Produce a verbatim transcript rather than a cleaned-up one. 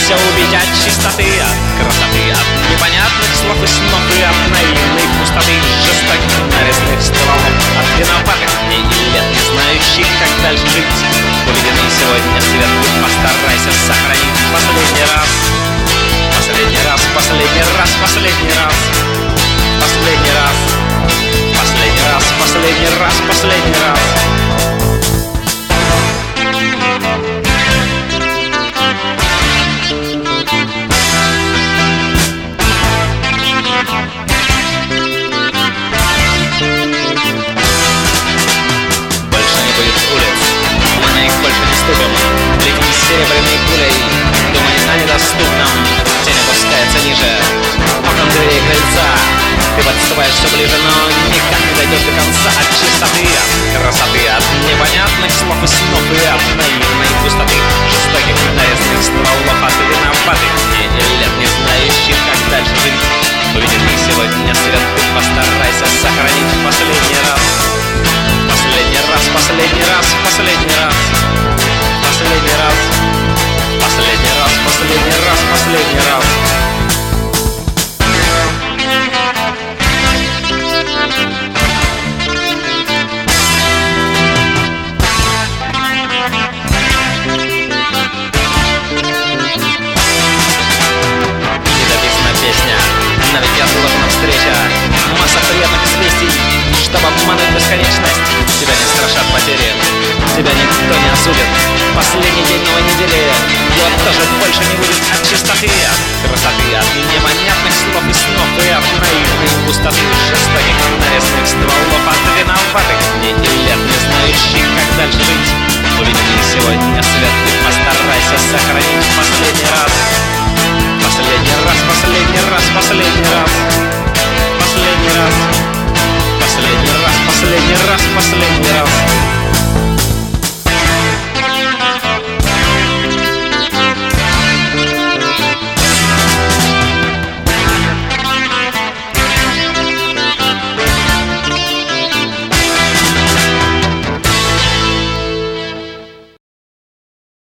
все убить от чистоты, от красоты, от непонятных слов и снов, и от наивной пустоты, жестоких нарезных стволов, от виноватых дней и лет, не знающих, как дальше жить. Увиденный сегодня свет постарайся сохранить последний раз. Последний раз, последний раз, последний раз, последний раз, последний раз, последний раз, последний раз. Больше не будет улиц, мы на них больше не ступим. Летим серебряной пулей, думай о недоступном. Тень опускается ниже окон дверей крыльца. Ты подступаешь все ближе, но никак не дойдешь до конца. От чистоты, от красоты, от непонятных слов и снов, и от наивной пустоты, жестоких нарезных стволов, от виноватых дней и лет, не знающих, как дальше жить. Увиденный сегодня свет ты постарайся сохранить последний раз. Последний раз, последний раз, последний раз, последний раз, последний раз, последний раз, последний раз. Недописана песня, но ведь я сложена встреча. Масса приятных известий, чтобы обмануть бесконечность. Тебя не страшат потери, тебя никто не осудит. Последний день новой недели, его тоже больше не будет от чистоты.